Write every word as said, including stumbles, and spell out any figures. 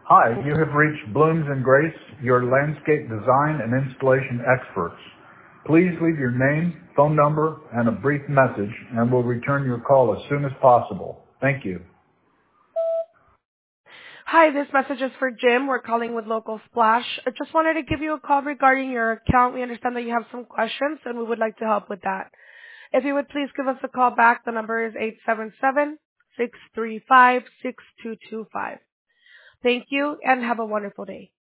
Hi, you have reached Blooms and Grace, your landscape design and installation experts. Please leave your name, phone number, and a brief message, and we'll return your call as soon as possible. Thank you. Hi, this message is for Jim. We're calling with Local Splash. I just wanted to give you a call regarding your account. We understand that you have some questions, and we would like to help with that. If you would please give us a call back, the number is eight seven seven, six three five, six two two five. Thank you, and have a wonderful day.